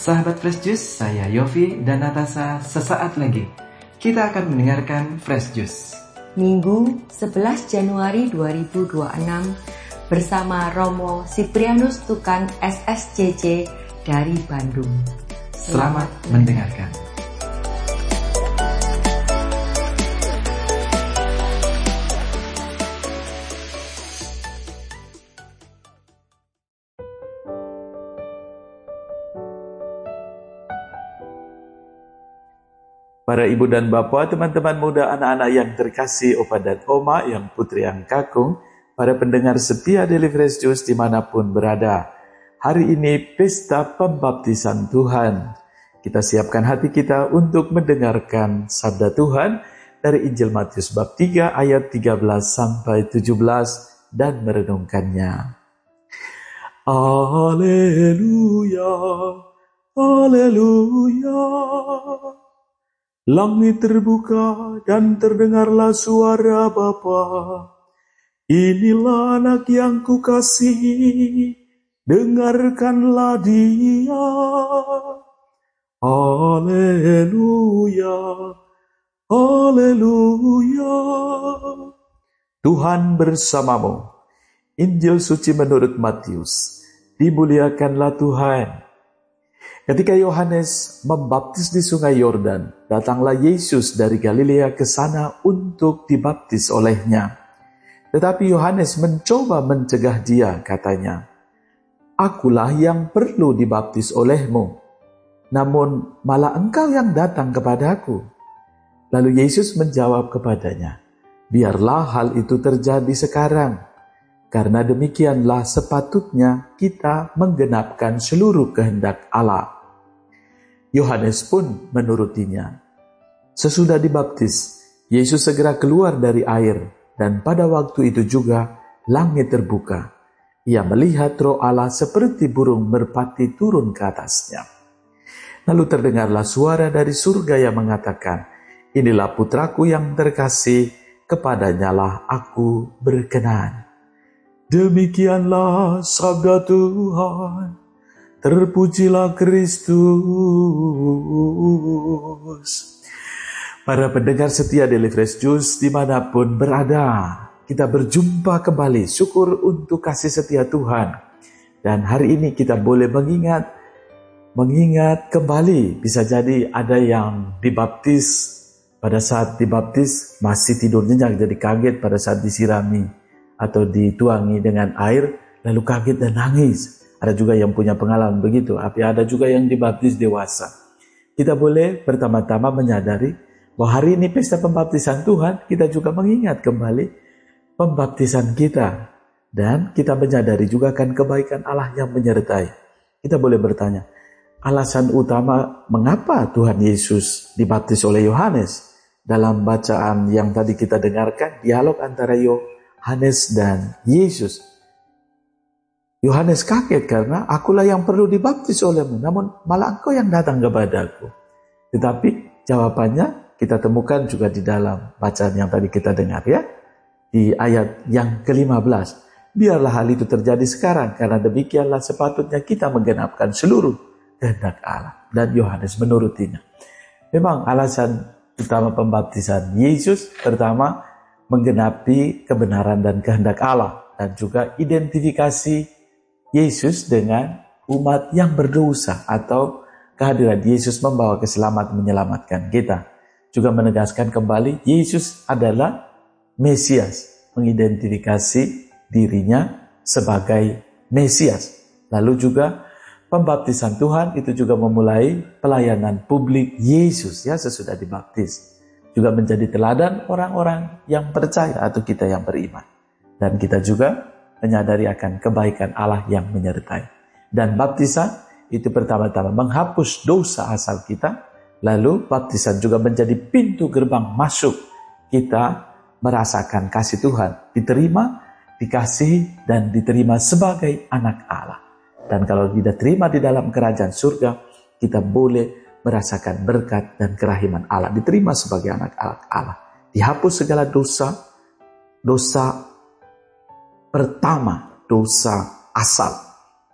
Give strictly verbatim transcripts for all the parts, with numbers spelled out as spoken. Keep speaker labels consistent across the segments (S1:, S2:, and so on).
S1: Sahabat Fresh Juice, saya Yofi dan Natasha. Sesaat lagi kita akan mendengarkan Fresh Juice
S2: Minggu sebelas Januari dua ribu dua puluh enam bersama Romo Siprianus Tukan S S C C dari Bandung.
S1: Selamat, Selamat mendengarkan.
S3: Para ibu dan bapak, teman-teman muda, anak-anak yang terkasih, opa dan oma, yang putri yang kakung, para pendengar setia Daily Fresh Juice dimanapun berada. Hari ini pesta pembaptisan Tuhan. Kita siapkan hati kita untuk mendengarkan sabda Tuhan dari Injil Matius bab tiga ayat tiga belas sampai tujuh belas dan merenungkannya. Haleluya, haleluya. Langit terbuka dan terdengarlah suara Bapa. Inilah anak yang kukasihi, dengarkanlah dia. Haleluya, haleluya. Tuhan bersamamu. Injil suci menurut Matius. Dimuliakanlah Tuhan. Ketika Yohanes membaptis di sungai Yordan, datanglah Yesus dari Galilea ke sana untuk dibaptis olehnya. Tetapi Yohanes mencoba mencegah dia, katanya, "Akulah yang perlu dibaptis olehmu, namun malah engkau yang datang kepadaku." Lalu Yesus menjawab kepadanya, "Biarlah hal itu terjadi sekarang, karena demikianlah sepatutnya kita menggenapkan seluruh kehendak Allah." Yohanes pun menurutinya. Sesudah dibaptis, Yesus segera keluar dari air, dan pada waktu itu juga langit terbuka. Ia melihat Roh Allah seperti burung merpati turun ke atasnya. Lalu terdengarlah suara dari surga yang mengatakan, "Inilah putraku yang terkasih, kepadanyalah aku berkenan." Demikianlah sabda Tuhan. Terpujilah Kristus. Para pendengar setia Daily Fresh Juice dimanapun berada, kita berjumpa kembali. Syukur untuk kasih setia Tuhan. Dan hari ini kita boleh mengingat, mengingat kembali. Bisa jadi ada yang dibaptis, pada saat dibaptis masih tidur nyenyak, jadi kaget pada saat disirami atau dituangi dengan air, lalu kaget dan nangis. Ada juga yang punya pengalaman begitu, tapi ada juga yang dibaptis dewasa. Kita boleh pertama-tama menyadari bahwa hari ini pesta pembaptisan Tuhan, kita juga mengingat kembali pembaptisan kita. Dan kita menyadari juga akan kebaikan Allah yang menyertai. Kita boleh bertanya, alasan utama mengapa Tuhan Yesus dibaptis oleh Yohanes? Dalam bacaan yang tadi kita dengarkan, dialog antara Yohanes dan Yesus. Yohanes kaget karena akulah yang perlu dibaptis olehmu, namun malah engkau yang datang kepadaku. Tetapi jawabannya kita temukan juga di dalam bacaan yang tadi kita dengar ya. Di ayat yang kelima belas. Biarlah hal itu terjadi sekarang, karena demikianlah sepatutnya kita menggenapkan seluruh kehendak Allah. Dan Yohanes menurutinya. Memang alasan utama pembaptisan Yesus pertama menggenapi kebenaran dan kehendak Allah. Dan juga identifikasi Yesus dengan umat yang berdosa, atau kehadiran Yesus membawa keselamatan, menyelamatkan kita. Juga menegaskan kembali Yesus adalah Mesias, mengidentifikasi dirinya sebagai Mesias. Lalu juga pembaptisan Tuhan itu juga memulai pelayanan publik Yesus ya sesudah dibaptis. Juga menjadi teladan orang-orang yang percaya atau kita yang beriman. Dan kita juga menyadari akan kebaikan Allah yang menyertai. Dan baptisan itu pertama-tama menghapus dosa asal kita. Lalu baptisan juga menjadi pintu gerbang masuk kita merasakan kasih Tuhan. Diterima, dikasihi, dan diterima sebagai anak Allah. Dan kalau tidak terima di dalam kerajaan surga, kita boleh merasakan berkat dan kerahiman Allah. Diterima sebagai anak Allah. Dihapus segala dosa, dosa pertama, dosa asal.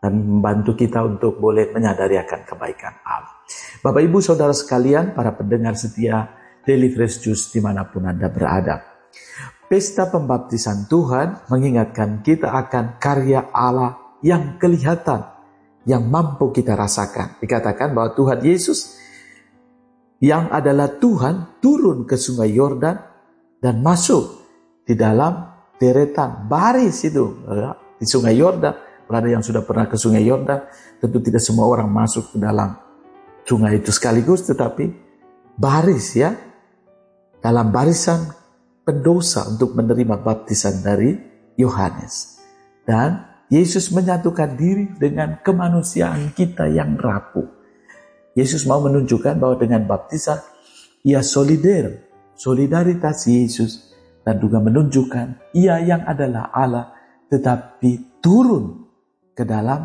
S3: dan membantu kita untuk boleh menyadari akan kebaikan Allah. Bapak Ibu Saudara sekalian, para pendengar setia Daily Fresh Juice dimanapun Anda berada. Pesta pembaptisan Tuhan mengingatkan kita akan karya Allah yang kelihatan, yang mampu kita rasakan. Dikatakan bahwa Tuhan Yesus yang adalah Tuhan turun ke sungai Yordan dan masuk di dalam deretan baris itu di sungai Yordan. Kalau ada yang sudah pernah ke sungai Yordan, tentu tidak semua orang masuk ke dalam sungai itu sekaligus, tetapi baris ya, dalam barisan pendosa untuk menerima baptisan dari Yohanes. Dan Yesus menyatukan diri dengan kemanusiaan kita yang rapuh. Yesus mau menunjukkan bahwa dengan baptisan ia solider, solidaritas Yesus, dan juga menunjukkan ia yang adalah Allah tetapi turun ke dalam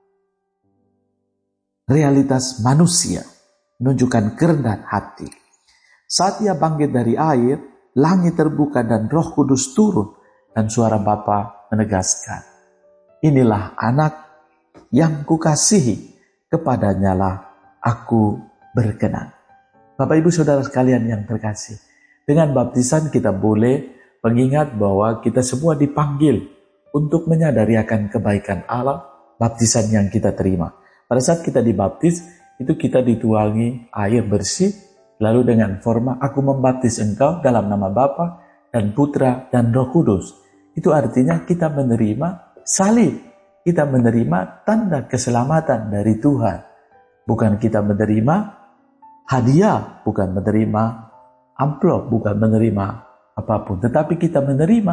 S3: realitas manusia, menunjukkan kerendahan hati. Saat ia bangkit dari air, langit terbuka dan Roh Kudus turun, dan suara Bapa menegaskan, inilah anak yang kukasihi, kepadanya lah aku berkenan. Bapak Ibu Saudara sekalian yang terkasih, dengan baptisan kita boleh mengingat bahwa kita semua dipanggil untuk menyadari akan kebaikan Allah, baptisan yang kita terima. Pada saat kita dibaptis, itu kita dituangi air bersih, lalu dengan forma aku membaptis engkau dalam nama Bapa dan Putra dan Roh Kudus. Itu artinya kita menerima salib, kita menerima tanda keselamatan dari Tuhan. Bukan kita menerima hadiah, bukan menerima amplop, bukan menerima apapun. Tetapi kita menerima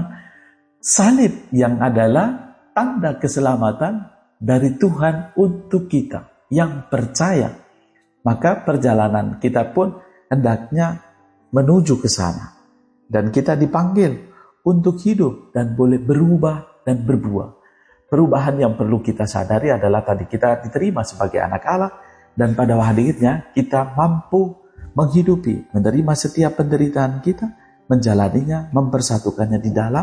S3: salib yang adalah tanda keselamatan dari Tuhan untuk kita yang percaya. Maka perjalanan kita pun hendaknya menuju ke sana. Dan kita dipanggil untuk hidup dan boleh berubah dan berbuah. Perubahan yang perlu kita sadari adalah tadi kita diterima sebagai anak Allah. Dan pada akhirnya kita mampu menghidupi, menerima setiap penderitaan kita, menjalaninya, mempersatukannya di dalam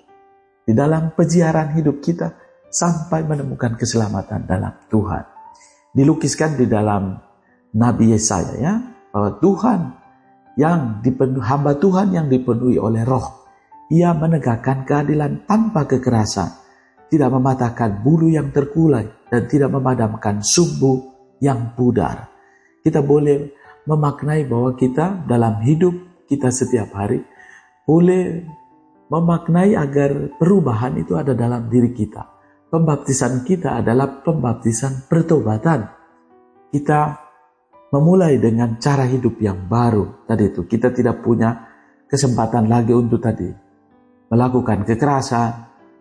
S3: di dalam peziaran hidup kita sampai menemukan keselamatan dalam Tuhan. Dilukiskan di dalam Nabi Yesaya ya, bahwa Tuhan yang dipenuhi, hamba Tuhan yang dipenuhi oleh Roh, ia menegakkan keadilan tanpa kekerasan, tidak mematahkan bulu yang terkulai dan tidak memadamkan sumbu yang pudar. Kita boleh memaknai bahwa kita dalam hidup kita setiap hari boleh memaknai agar perubahan itu ada dalam diri kita. Pembaptisan kita adalah pembaptisan pertobatan. Kita memulai dengan cara hidup yang baru. Tadi itu kita tidak punya kesempatan lagi untuk tadi melakukan kekerasan.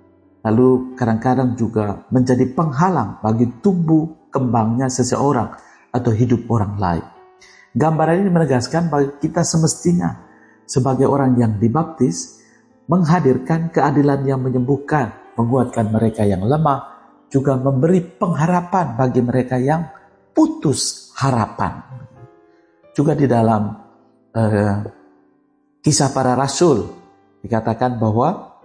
S3: Lalu kadang-kadang juga menjadi penghalang bagi tumbuh kembangnya seseorang atau hidup orang lain. Gambaran ini menegaskan bahwa kita semestinya sebagai orang yang dibaptis menghadirkan keadilan yang menyembuhkan, menguatkan mereka yang lemah, juga memberi pengharapan bagi mereka yang putus harapan. Juga di dalam uh, kisah para rasul dikatakan bahwa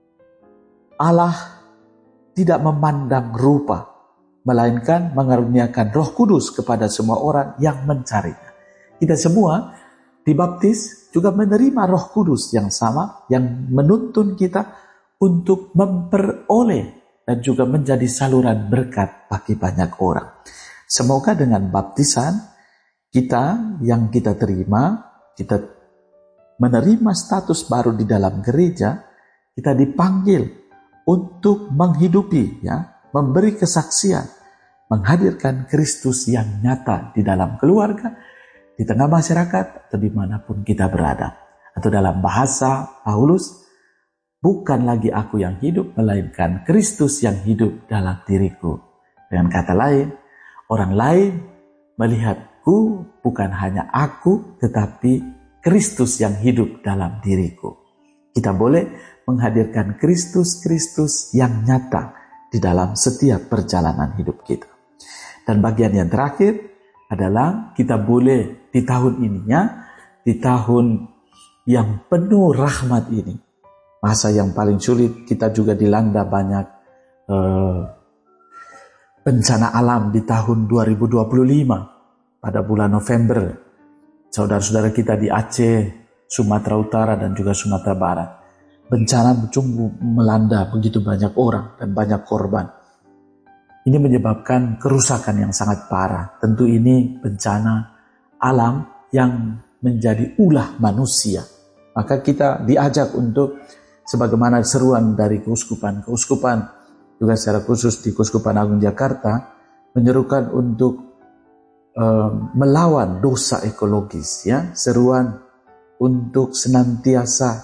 S3: Allah tidak memandang rupa, melainkan mengaruniakan Roh Kudus kepada semua orang yang mencarinya. Kita semua dibaptis juga menerima Roh Kudus yang sama, yang menuntun kita untuk memperoleh dan juga menjadi saluran berkat bagi banyak orang. Semoga dengan baptisan kita yang kita terima, kita menerima status baru di dalam gereja, kita dipanggil untuk menghidupi, ya, memberi kesaksian, menghadirkan Kristus yang nyata di dalam keluarga, di tengah masyarakat, atau dimanapun kita berada. Atau dalam bahasa Paulus, bukan lagi aku yang hidup, melainkan Kristus yang hidup dalam diriku. Dengan kata lain, orang lain melihatku, bukan hanya aku, tetapi Kristus yang hidup dalam diriku. Kita boleh menghadirkan Kristus-Kristus yang nyata di dalam setiap perjalanan hidup kita. Dan bagian yang terakhir adalah kita boleh di tahun ininya, di tahun yang penuh rahmat ini, masa yang paling sulit, kita juga dilanda banyak uh, bencana alam di tahun dua ribu dua puluh lima pada bulan November. Saudara-saudara kita di Aceh, Sumatera Utara dan juga Sumatera Barat. Bencana sungguh melanda begitu banyak orang dan banyak korban. Ini menyebabkan kerusakan yang sangat parah. Tentu ini bencana alam yang menjadi ulah manusia. Maka kita diajak untuk sebagaimana seruan dari keuskupan-keuskupan, juga secara khusus di Keuskupan Agung Jakarta, menyerukan untuk uh, melawan dosa ekologis, ya, seruan untuk senantiasa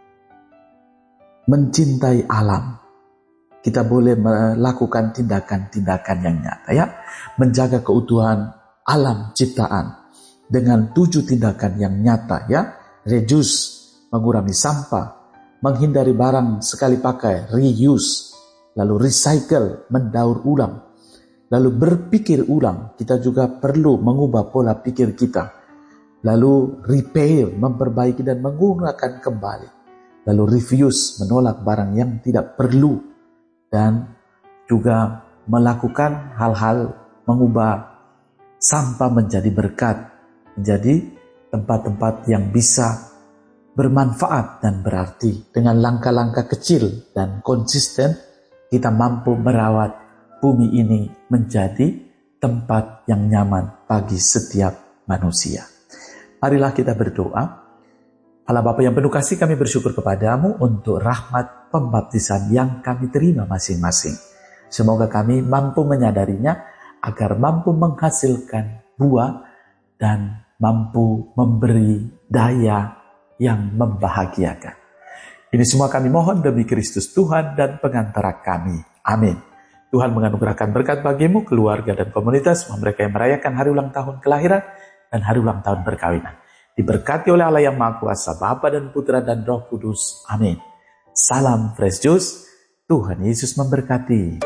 S3: mencintai alam. Kita boleh melakukan tindakan-tindakan yang nyata, ya, menjaga keutuhan alam ciptaan dengan tujuh tindakan yang nyata, ya, reduce, mengurangi sampah, menghindari barang sekali pakai, reuse, lalu recycle, mendaur ulang, lalu berpikir ulang. Kita juga perlu mengubah pola pikir kita, lalu repair, memperbaiki dan menggunakan kembali, lalu refuse, menolak barang yang tidak perlu, dan juga melakukan hal-hal mengubah sampah menjadi berkat, menjadi tempat-tempat yang bisa bermanfaat dan berarti. Dengan langkah-langkah kecil dan konsisten, kita mampu merawat bumi ini menjadi tempat yang nyaman bagi setiap manusia. Marilah kita berdoa. Allah Bapa yang penuh kasih, kami bersyukur kepadamu untuk rahmat pembaptisan yang kami terima masing-masing. Semoga kami mampu menyadarinya agar mampu menghasilkan buah dan mampu memberi daya yang membahagiakan. Ini semua kami mohon demi Kristus Tuhan dan pengantara kami. Amin. Tuhan menganugerahkan berkat bagimu, keluarga dan komunitas, semua mereka yang merayakan hari ulang tahun kelahiran dan hari ulang tahun perkawinan. Diberkati oleh Allah yang Maha Kuasa, Bapa dan Putra dan Roh Kudus. Amin. Salam Fresh Juice. Tuhan Yesus memberkati.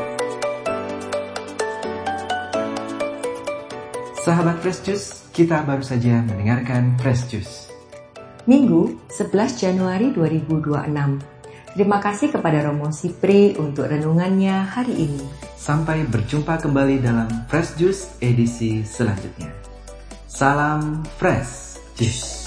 S1: Sahabat Fresh Juice, kita baru saja mendengarkan Fresh Juice
S2: Minggu sebelas Januari dua ribu dua puluh enam. Terima kasih kepada Romo Sipri untuk renungannya hari ini.
S1: Sampai berjumpa kembali dalam Fresh Juice edisi selanjutnya. Salam Fresh Juice.